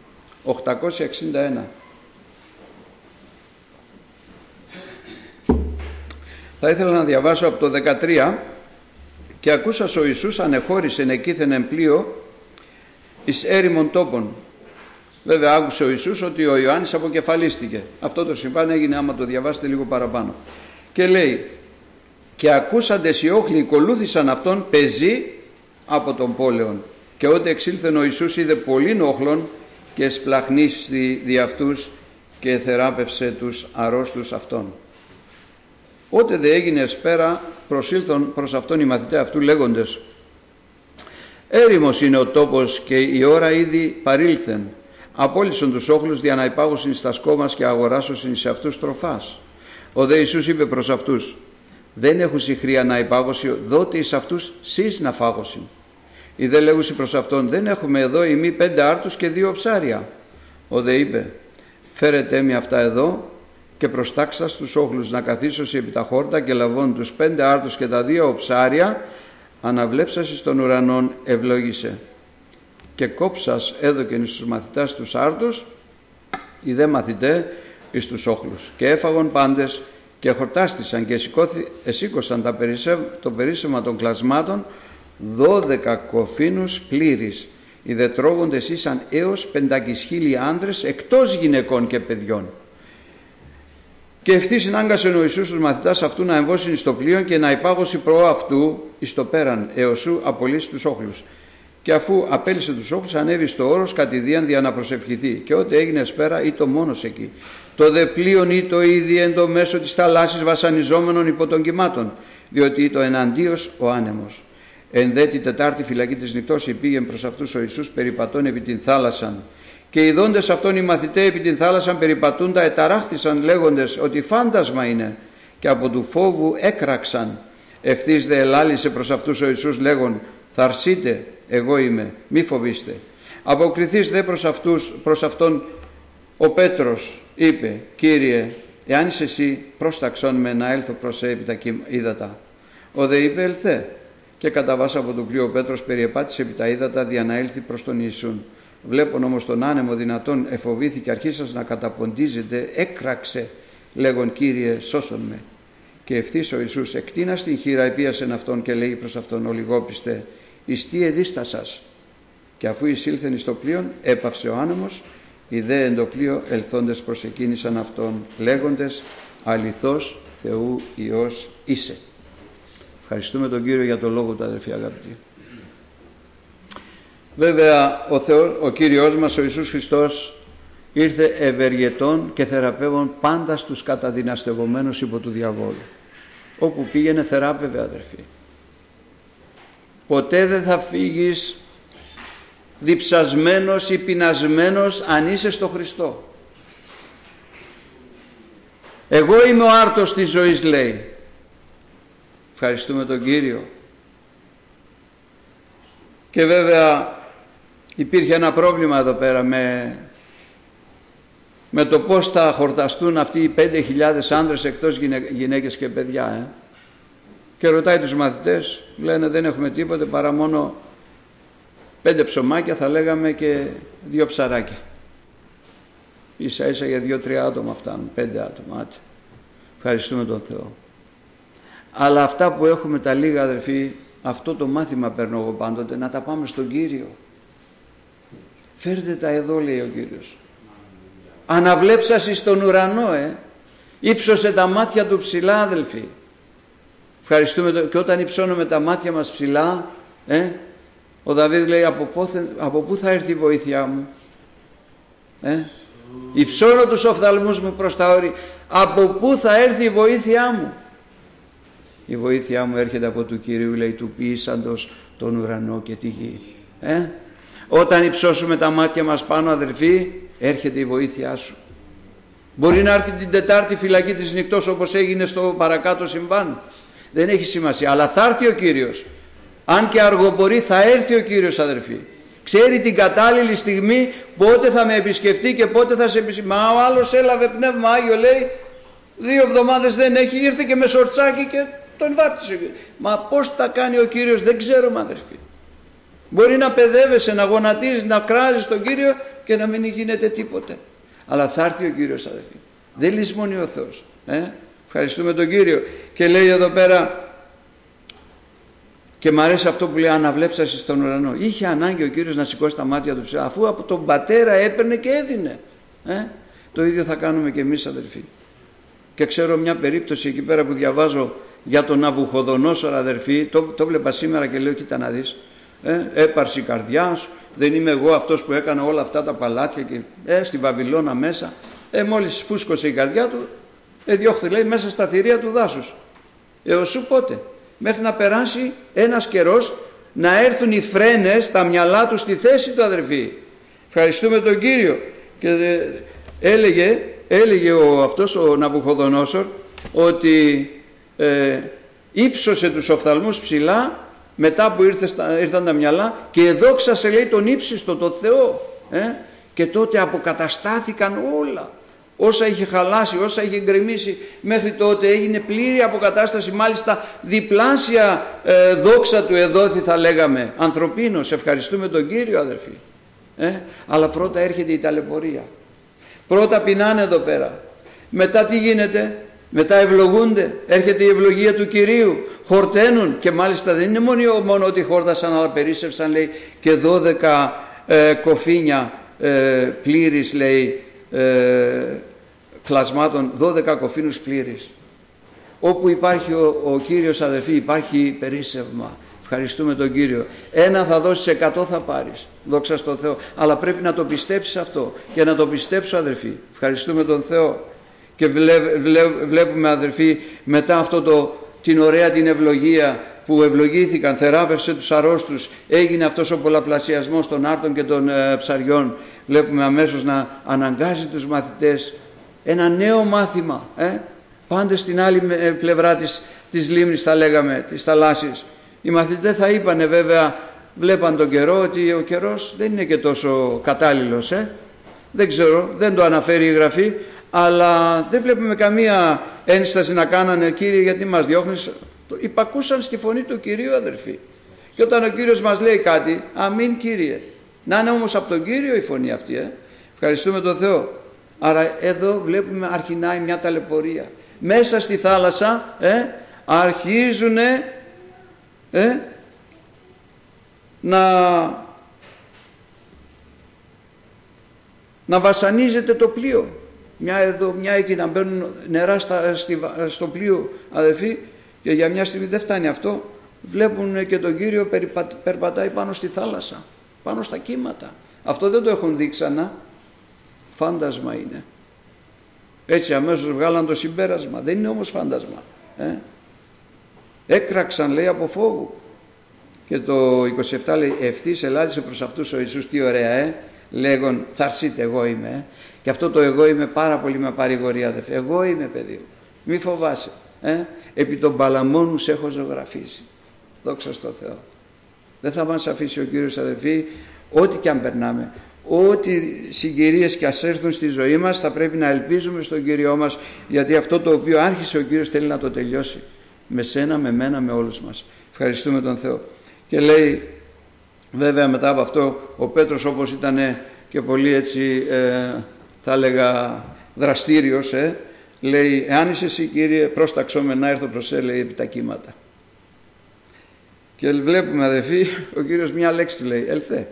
861. Θα ήθελα να διαβάσω από το 13. Και ακούσας ο Ιησούς ανεχώρησεν εκείθεν εν πλοίο εις έρημον τόπον. Βέβαια άκουσε ο Ιησούς ότι ο Ιωάννης αποκεφαλίστηκε. Αυτό το συμβάν έγινε, άμα το διαβάσετε λίγο παραπάνω. Και λέει, και ακούσαντες οι όχλοι ακολούθησαν αυτόν πεζοί από τον πόλεον. Και ότε εξήλθεν ο Ιησούς είδε πολλήν όχλων και εσπλαχνίστη δι' αυτούς και θεράπευσε τους αρρώστους αυτών. Ότε δε έγινε εσπέρα, προσήλθον προς αυτόν οι μαθητές αυτού λέγοντες, έρημος είναι ο τόπος και η ώρα ήδη παρήλθεν. Απόλυσον τους όχλους δια να υπάγωσιν στα σκόμας και αγοράσωσιν σε αυτούς τροφάς. Ο δε Ιησούς είπε προς αυτούς, δεν έχουσι χρία να υπάγωσι, δότε εις αυτούς σεις να φάγωσιν. Οι δε λέγουσι προς αυτόν, δεν έχουμε εδώ ημί 5 άρτους και 2 ψάρια. Ο δε είπε, φέρετε μη αυτά εδώ και προστάξα στους όχλους να καθίσωσι επί τα χόρτα και λαβών τους 5 άρτους και τα 2 ψάρια, αναβλέψασι στον ουρανόν ευλόγησε. Και κόψας έδωκεν στους μαθητάς τους άρτους, οι δε μαθητέ εις τους όχλους. Και έφαγον πάντες και χορτάστησαν και εσήκωσαν το περίσσεμα των κλασμάτων 12 κοφίνους πλήρης. Οι δε τρώγοντες ήσαν έως 500.000 άνδρες εκτός γυναικών και παιδιών. Και ευθύς συνάγκασε ο Ιησούς τους μαθητάς αυτού να εμβώσουν στο πλοίο και να υπάγωση προ αυτού εις το πέραν, εωσού απολύσει τους όχλους. Και αφού απέλυσε τους όχλους, ανέβη στο όρος κατηδίαν δια να προσευχηθεί. Και ό,τι έγινε σπέρα, ήτο μόνος εκεί. Το δε πλοίον ήτο ήδη εν το μέσο της θαλάσσης βασανιζόμενων υπό των κυμάτων, διότι ήτο εναντίος ο άνεμος. Εν δε τη τετάρτη φυλακή της νυχτός υπήγεν προς αυτούς ο Ιησούς περιπατών επί την θάλασσαν. Και ειδώντες αυτόν οι μαθητές επί την θάλασσαν περιπατούντα εταράχθησαν λέγοντες ότι φάντασμα είναι, και από του φόβου έκραξαν. Ευθύς δε ελάλησε προς αυτούς ο Ιησούς λέγον, θα αρσείτε, εγώ είμαι, μη φοβήστε. Αποκριθείς δε προς αυτόν ο Πέτρος είπε, Κύριε, εάν είσαι εσύ πρόσταξον με να έλθω προς επί τα ύδατα. Ο δε είπε, ελθέ. Και καταβάσα από το πλοίο ο Πέτρος περιεπάτησε επί τα ύδατα δια να έλθει προς τον Ιησούν. Βλέπον όμως τον άνεμο δυνατόν εφοβήθηκε, αρχίσας να καταποντίζεται, έκραξε λέγον Κύριε σώσον με. Και ευθύς ο Ιησούς εκτείνας την χείρα επίασεν αυτόν και λέει προς αυτόν ολιγόπιστε εις τι εδίστασας. Και αφού εισήλθεν εις το πλοίον έπαυσε ο άνεμος, οι δε εν το πλοίο ελθόντες προσεκίνησαν αυτόν λέγοντες αληθώς Θεού Υιός είσαι. Ευχαριστούμε τον Κύριο για το λόγο του, αδερφοί αγαπητοί. Βέβαια ο Κύριος μας ο Ιησούς Χριστός ήρθε ευεργετών και θεραπεύων πάντα στους καταδυναστευομένους υπό του διαβόλου. Όπου πήγαινε θεράπευε, αδερφοί. Ποτέ δεν θα φύγεις διψασμένος ή πεινασμένος αν είσαι στο Χριστό. Εγώ είμαι ο άρτος της ζωής, λέει. Ευχαριστούμε τον Κύριο. Και βέβαια υπήρχε ένα πρόβλημα εδώ πέρα με το πώς θα χορταστούν αυτοί οι 5.000 άνδρες εκτός γυναίκες και παιδιά. Και ρωτάει τους μαθητές, λένε δεν έχουμε τίποτε παρά μόνο 5 ψωμάκια, θα λέγαμε, και 2 ψαράκια. Ίσα ίσα για 2-3 άτομα φτάνουν, 5 άτομα. Άτε. Ευχαριστούμε τον Θεό. Αλλά αυτά που έχουμε τα λίγα, αδερφοί, αυτό το μάθημα παίρνω εγώ πάντοτε, να τα πάμε στον Κύριο. Φέρτε τα εδώ, λέει ο Κύριος. Αναβλέψας εις τον ουρανό, ύψωσε τα μάτια του ψηλά, αδελφοί. Ευχαριστούμε. Και όταν υψώνουμε τα μάτια μας ψηλά, ο Δαβίδ λέει από πού θα έρθει η βοήθειά μου. Υψώνω τους οφθαλμούς μου προς τα όρη. Από πού θα έρθει η βοήθειά μου. Η βοήθειά μου έρχεται από του Κυρίου, λέει, του ποιήσαντος τον ουρανό και τη γη. Όταν υψώσουμε τα μάτια μας πάνω, αδερφοί, έρχεται η βοήθειά σου. Μπορεί να έρθει την Τετάρτη φυλακή της νυχτός όπως έγινε στο παρακάτω συμβάν. Δεν έχει σημασία, αλλά θα έρθει ο Κύριος. Αν και αργοπορεί, θα έρθει ο Κύριος, αδερφοί. Ξέρει την κατάλληλη στιγμή πότε θα με επισκεφτεί και πότε θα σε επισκεφτεί. Μα ο άλλος έλαβε πνεύμα Άγιο, λέει, 2 εβδομάδες δεν έχει, ήρθε και με σορτσάκι και τον βάπτισε. Μα πώς τα κάνει ο Κύριος, δεν ξέρουμε, αδερφοί. Μπορεί να παιδεύεσαι, να γονατίζεις, να κράζεις τον Κύριο και να μην γίνεται τίποτε. Αλλά θα έρθει ο Κύριος, αδερφοί. Δεν λησμονεί ο Θεός. Ευχαριστούμε τον Κύριο. Και λέει εδώ πέρα, και μ' αρέσει αυτό που λέει, αναβλέψασαι στον ουρανό. Είχε ανάγκη ο Κύριος να σηκώσει τα μάτια του ψηλά, αφού από τον Πατέρα έπαιρνε και έδινε. Το ίδιο θα κάνουμε και εμείς, αδερφοί. Και ξέρω μια περίπτωση εκεί πέρα που διαβάζω για τον Ναβουχοδονόσορα, αδερφοί, το βλέπα σήμερα και λέω, κοίτα να δεις, έπαρση καρδιάς, δεν είμαι εγώ αυτός που έκανα όλα αυτά τα παλάτια και στη Βαβυλώνα μέσα. Μόλις φούσκωσε η καρδιά του, διώχθη, λέει, μέσα στα θηρία του δάσους. Σου πότε, μέχρι να περάσει ένας καιρός, να έρθουν οι φρένες, τα μυαλά του στη θέση του, αδερφοί. Ευχαριστούμε τον Κύριο. Και έλεγε αυτός ο Ναβουχοδονόσορ ότι ύψωσε τους οφθαλμούς ψηλά μετά που ήρθαν τα μυαλά και εδόξασε, λέει, τον ύψιστο, τον Θεό. Και τότε αποκαταστάθηκαν όλα. Όσα είχε χαλάσει, όσα είχε γκρεμίσει μέχρι τότε, έγινε πλήρη αποκατάσταση, μάλιστα διπλάσια δόξα του εδόθη, θα λέγαμε, ανθρωπίνος. Ευχαριστούμε τον Κύριο, αδερφοί. Αλλά πρώτα έρχεται η ταλαιπωρία. Πρώτα πεινάνε εδώ πέρα. Μετά τι γίνεται? Μετά ευλογούνται, έρχεται η ευλογία του Κυρίου, χορταίνουν, και μάλιστα δεν είναι μόνο ότι χόρτασαν, αλλά περίσσευσαν, λέει, και 12 κοφίνια πλήρης, λέει, κλασμάτων, 12 κοφίνους πλήρης. Όπου υπάρχει ο Κύριος, αδερφοί, υπάρχει περίσσευμα. Ευχαριστούμε τον Κύριο. 1 θα δώσεις, 100 θα πάρεις. Δόξα στον Θεό. Αλλά πρέπει να το πιστέψεις αυτό. Και να το πιστέψω, αδερφοί. Ευχαριστούμε τον Θεό. Και βλέπουμε, αδερφοί, μετά αυτό την ωραία την ευλογία που ευλογήθηκαν, θεράπευσε τους αρρώστους, έγινε αυτός ο πολλαπλασιασμός των άρτων και των ψαριών. Βλέπουμε αμέσως να αναγκάζει τους μαθητές ένα νέο μάθημα. Πάντες στην άλλη πλευρά της λίμνης, θα λέγαμε, της θαλάσσης. Οι μαθητές θα είπανε, βέβαια, βλέπαν τον καιρό, ότι ο καιρός δεν είναι και τόσο κατάλληλος. Δεν ξέρω, δεν το αναφέρει η Γραφή, αλλά δεν βλέπουμε καμία ένσταση να κάνανε, Κύριε, γιατί μας διώχνεις. Υπακούσαν στη φωνή του Κυρίου, αδερφοί. Και όταν ο Κύριος μας λέει κάτι, αμήν Κύριε. Να είναι όμως από τον Κύριο η φωνή αυτή. Ευχαριστούμε τον Θεό. Άρα εδώ βλέπουμε αρχινάει μια ταλαιπωρία. Μέσα στη θάλασσα αρχίζουν να βασανίζεται το πλοίο. Μια εδώ, μια εκεί, να μπαίνουν νερά στο πλοίο, αδελφοί, και για μια στιγμή δεν φτάνει αυτό. Βλέπουν και τον Κύριο περπατάει πάνω στη θάλασσα, πάνω στα κύματα. Αυτό δεν το έχουν δει ξανά. Φάντασμα είναι. Έτσι αμέσως βγάλαν το συμπέρασμα. Δεν είναι όμως φάντασμα. Έκραξαν, λέει, από φόβου. Και το 27 λέει, ευθύς ελάττησε προς αυτούς ο Ιησούς. Τι ωραία, λέγον, θαρσείτε, εγώ είμαι. Και αυτό το εγώ είμαι πάρα πολύ με παρηγορία, αδερφέ. Εγώ είμαι, παιδί μου. Μη φοβάσαι. Επί των παλαμών σε έχω ζωγραφίσει. Δόξα στο Θεό. Δεν θα μας αφήσει ο Κύριος, αδερφοί, ό,τι και αν περνάμε. Ό,τι συγκυρίες και ας έρθουν στη ζωή μας, θα πρέπει να ελπίζουμε στον Κύριό μας, γιατί αυτό το οποίο άρχισε ο Κύριος θέλει να το τελειώσει. Με σένα, με μένα, με όλους μας. Ευχαριστούμε τον Θεό. Και λέει, βέβαια μετά από αυτό, ο Πέτρος, όπως ήταν και πολύ έτσι, θα έλεγα δραστήριος, λέει, εάν είσαι εσύ, Κύριε, πρόσταξό με να έρθω προς λέει, επί τα κύματα. Και βλέπουμε, αδελφοί, ο Κύριος μια λέξη του λέει, ελθέ.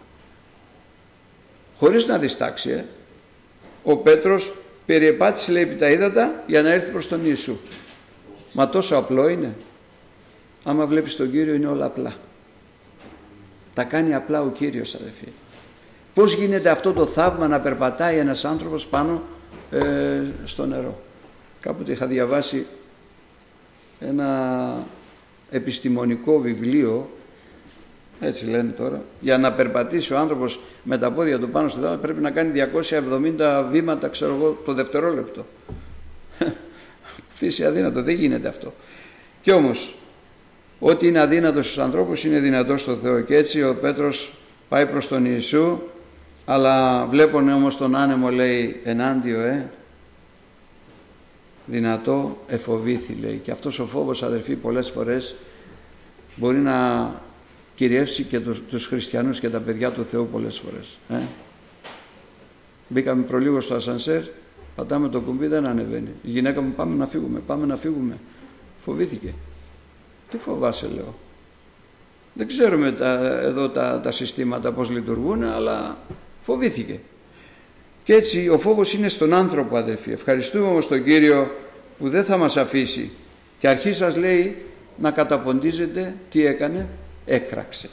Χωρίς να διστάξει, ο Πέτρος περιεπάτησε, λέει, επί τα ύδατα για να έρθει προς τον Ιησού. Μα τόσο απλό είναι. Άμα βλέπεις τον Κύριο είναι όλα απλά. Τα κάνει απλά ο Κύριος, αδελφοί. Πώς γίνεται αυτό το θαύμα να περπατάει ένας άνθρωπος πάνω στο νερό? Κάποτε είχα διαβάσει ένα επιστημονικό βιβλίο, έτσι λένε τώρα, για να περπατήσει ο άνθρωπος με τα πόδια του πάνω στη θάλασσα πρέπει να κάνει 270 βήματα, ξέρω εγώ, το δευτερόλεπτο. Φύση αδύνατο, δεν γίνεται αυτό. Και όμως, ό,τι είναι αδύνατο στους ανθρώπους είναι δυνατό στο Θεό. Και έτσι ο Πέτρος πάει προς τον Ιησού, αλλά βλέπουν όμως τον άνεμο, λέει, ενάντιο, δυνατό εφοβήθη, λέει. Και αυτός ο φόβος, αδελφοί, πολλές φορές μπορεί να κυριεύσει και τους χριστιανούς και τα παιδιά του Θεού πολλές φορές. Μπήκαμε προλίγο στο ασανσέρ, πατάμε το κουμπί, δεν ανεβαίνει. Η γυναίκα μου, πάμε να φύγουμε. Φοβήθηκε. Τι φοβάσαι, λέω? Δεν ξέρουμε εδώ τα συστήματα πώς λειτουργούν, αλλά φοβήθηκε. Και έτσι ο φόβος είναι στον άνθρωπο, αδελφοί. Ευχαριστούμε όμως τον Κύριο που δεν θα μας αφήσει. Και αρχή σας λέει να καταποντίζετε. Τι έκανε? Έκραξε.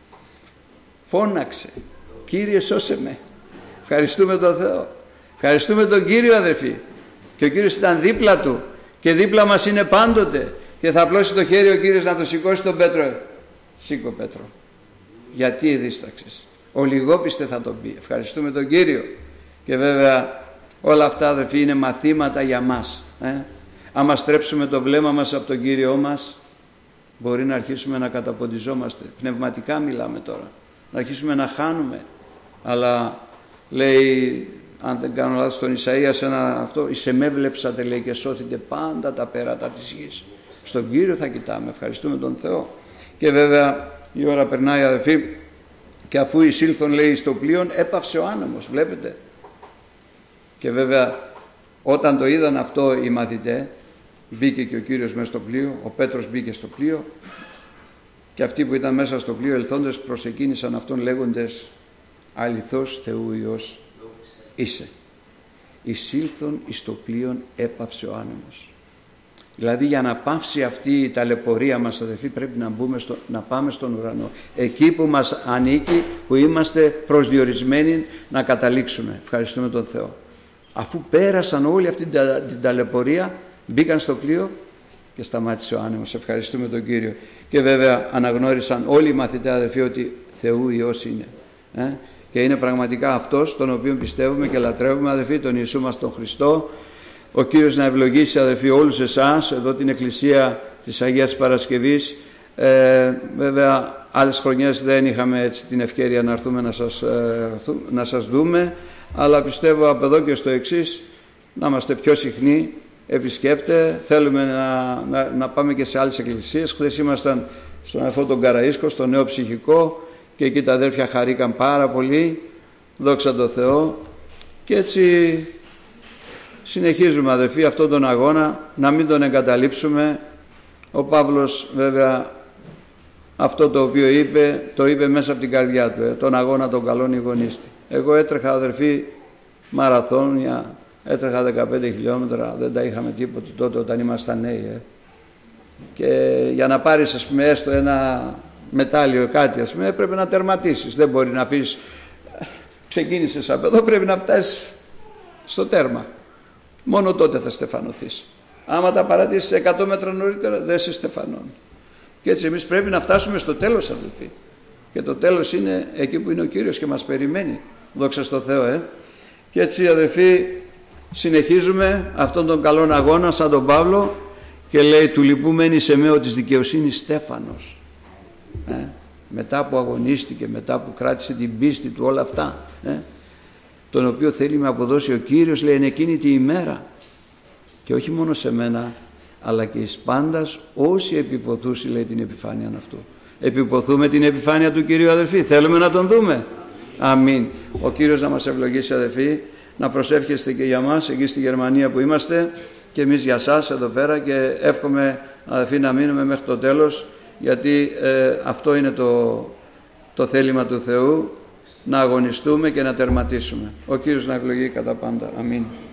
Φώναξε. Κύριε, σώσε με. Ευχαριστούμε τον Θεό. Ευχαριστούμε τον Κύριο, αδελφοί. Και ο Κύριος ήταν δίπλα του και δίπλα μας είναι πάντοτε. Και θα απλώσει το χέρι ο Κύριος να το σηκώσει τον Πέτρο. Σήκω, Πέτρο. Γιατί δίσταξες? Ο λιγόπιστε θα τον πει. Ευχαριστούμε τον Κύριο. Και βέβαια όλα αυτά, αδελφοί, είναι μαθήματα για μας. Άμα στρέψουμε το βλέμμα μας από τον Κύριό μας, μπορεί να αρχίσουμε να καταποντιζόμαστε. Πνευματικά μιλάμε τώρα. Να αρχίσουμε να χάνουμε. Αλλά λέει, αν δεν κάνω λάθος, στον Ισαΐα αυτό, «Εις εμέβλεψατε», λέει, «και σώθητε πάντα τα πέρατα της γης». Στον Κύριο θα κοιτάμε. Ευχαριστούμε τον Θεό. Και βέβαια η ώρα περνάει, αδελφοί, και αφού εισήλθον, λέει, στο πλοίο, έπαυσε ο άνεμος. Βλέπετε. Και βέβαια όταν το είδαν αυτό οι μαθητές, μπήκε και ο Κύριος μέσα στο πλοίο, ο Πέτρος μπήκε στο πλοίο και αυτοί που ήταν μέσα στο πλοίο ελθόντες προσεκίνησαν αυτόν λέγοντες, «Αληθώς Θεού Υιός είσαι». Εισήλθον εις το πλοίο, έπαυσε ο άνεμος. Δηλαδή για να πάυσει αυτή η ταλαιπωρία μας, αδελφοί, πρέπει να πάμε στον ουρανό. Εκεί που μας ανήκει, που είμαστε προσδιορισμένοι να καταλήξουμε. Ευχαριστούμε τον Θεό. Αφού πέρασαν όλη αυτή την ταλαιπωρία, μπήκαν στο πλοίο και σταμάτησε ο άνεμος. Ευχαριστούμε τον Κύριο. Και βέβαια αναγνώρισαν όλοι οι μαθητές, αδελφοί, ότι Θεού Υιός είναι. Και είναι πραγματικά αυτός τον οποίο πιστεύουμε και λατρεύουμε, αδελφοί, τον Ιησού μας τον Χριστό. Ο Κύριος να ευλογήσει, αδελφοί, όλους εσάς, εδώ την Εκκλησία της Αγίας Παρασκευής. Βέβαια άλλες χρονιές δεν είχαμε έτσι την ευκαιρία να έρθουμε να σας δούμε, αλλά πιστεύω από εδώ και στο εξής να είμαστε πιο συχνοί επισκέπτε. Θέλουμε να πάμε και σε άλλες εκκλησίες. Χθες ήμασταν στον αδερφό τον Καραΐσκο, στο νέο ψυχικό, και εκεί τα αδέρφια χαρήκαν πάρα πολύ, δόξα τω Θεώ. Και έτσι συνεχίζουμε, αδερφοί, αυτόν τον αγώνα, να μην τον εγκαταλείψουμε. Ο Παύλος βέβαια αυτό το οποίο είπε, το είπε μέσα από την καρδιά του, τον αγώνα των καλών ηγονίστη. Εγώ έτρεχα, αδερφοί, μαραθώνια, έτρεχα 15 χιλιόμετρα, δεν τα είχαμε τίποτα τότε όταν ήμασταν νέοι. Και για να πάρεις, ας πούμε, έστω ένα μετάλλιο κάτι, ας πούμε, πρέπει να τερματίσεις. Δεν μπορεί να αφήσεις, ξεκίνησες από εδώ, πρέπει να φτάσεις στο τέρμα. Μόνο τότε θα στεφανωθείς. Άμα τα παρατήσεις 100 μέτρα νωρίτερα, δεν σε στεφανώνει. Και έτσι εμείς πρέπει να φτάσουμε στο τέλος, αδελφοί. Και το τέλος είναι εκεί που είναι ο Κύριος και μας περιμένει. Δόξα στο Θεό, Και έτσι, αδελφοί, συνεχίζουμε αυτόν τον καλόν αγώνα σαν τον Παύλο, και λέει, του λοιπού μένει σε με ο της δικαιοσύνης Στέφανος. Μετά που αγωνίστηκε, μετά που κράτησε την πίστη του, όλα αυτά, τον οποίο θέλει να αποδώσει ο Κύριος, λέει, είναι εκείνη τη ημέρα. Και όχι μόνο σε μένα, αλλά και εις πάντας όσοι επιποθούσι, λέει, την επιφάνεια αυτού. Επιποθούμε την επιφάνεια του Κυρίου, αδελφοί? Θέλουμε να τον δούμε? Αμήν. Ο Κύριος να μας ευλογήσει, αδελφοί, να προσεύχεστε και για μας εκεί στη Γερμανία που είμαστε, και εμείς για σας εδώ πέρα, και εύχομαι, αδελφοί, να μείνουμε μέχρι το τέλος, γιατί αυτό είναι το θέλημα του Θεού, να αγωνιστούμε και να τερματίσουμε. Ο Κύριος να ευλογεί κατά πάντα. Αμήν.